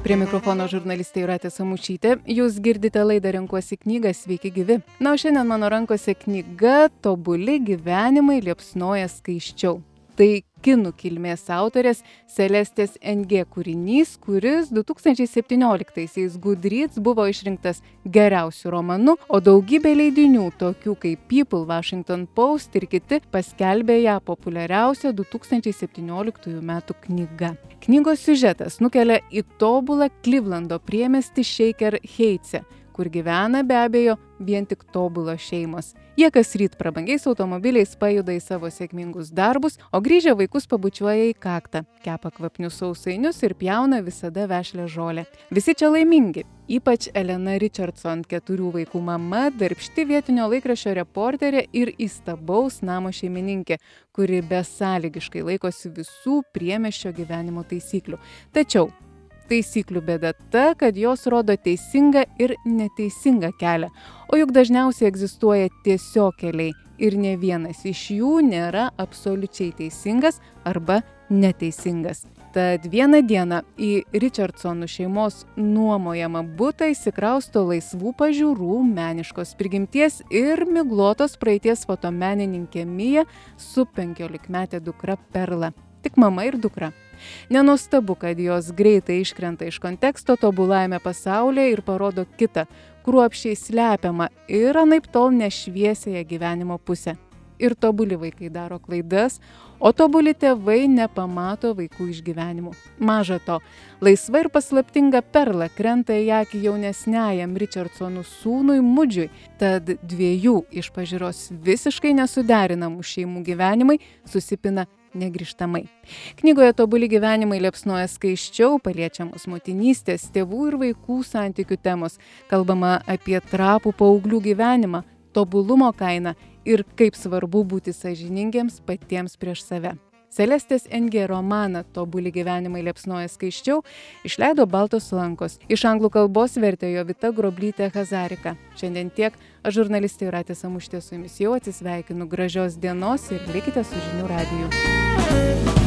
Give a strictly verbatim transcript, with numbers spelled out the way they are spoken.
Prie mikrofono žurnalistė Jūratė Samušytė. Jūs girdite laidą Renkuosi knygą Sveiki gyvi. Na, o šiandien mano rankose knyga Tobuli gyvenimai liepsnoja skaisčiau. Tai kinų kilmės autorės Celestės Ng kūrinys, kuris du tūkstančiai septynioliktaisiais Goodreads buvo išrinktas geriausiu romanu, o daugybė leidinių, tokių kaip People, Washington Post ir kiti, paskelbė ją populiariausia du tūkstančiai septynioliktųjų metų knyga. Knygos siužetas nukelia į tobulą Klivlando priemiestį Shaker Heitse, kur gyvena be abejo vien tik tobulos šeimos. Jie kasryt prabangiais automobiliais pajuda į savo sėkmingus darbus, o grįžę vaikus pabučiuoja į kaktą, kepa kvapnius sausainius ir pjauna visada vešlią žolę. Visi čia laimingi, ypač Elena Richardson, keturių vaikų mama, darbšti vietinio laikraščio reporterė ir įstabaus namo šeimininkė, kuri besąlygiškai laikosi visų priemiesčio gyvenimo taisyklių. Tačiau taisyklių bėda ta, kad jos rodo teisingą ir neteisingą kelią, o juk dažniausiai egzistuoja tiesiog keliai ir ne vienas iš jų nėra absoliučiai teisingas arba neteisingas. Tad vieną dieną į Richardsonų šeimos nuomojamą butą įsikrausto laisvų pažiūrų, meniškos prigimties ir miglotos praeities fotomenininkė Mija su penkiolikmete dukra Perla. Tik mama ir dukra. Nenuostabu, kad jos greitai iškrenta iš konteksto tobulajame pasaulyje ir parodo kitą, kruopščiai slepiamą ir anaiptol nešviesiąją gyvenimo pusę. Ir tobuli vaikai daro klaidas, o tobuli tėvai nepamato vaikų išgyvenimų. Maža to, laisva ir paslaptinga Perla krenta į akį jaunesniajam Richardsonų sūnui Mudžiui, tad dviejų iš pažiūros visiškai nesuderinamų šeimų gyvenimai susipina negrįžtamai. Knygoje Tobuli gyvenimai liepsnoja skaisčiau, paliečiamos motinystės, tėvų ir vaikų santykių temos, kalbama apie trapų paauglių gyvenimą, tobulumo kainą ir kaip svarbu būti sąžiningiems patiems prieš save. Celestės Ng romaną Tobuli gyvenimai liepsnoja skaisčiau išleido Baltos lankos. Iš anglų kalbos vertė Jovita Groblytė Hazarika. Šiandien tiek. Aš žurnalistė Jūratė Samušytė su jumis jau atsisveikinu. Gražios dienos ir likite su Žinių radiju.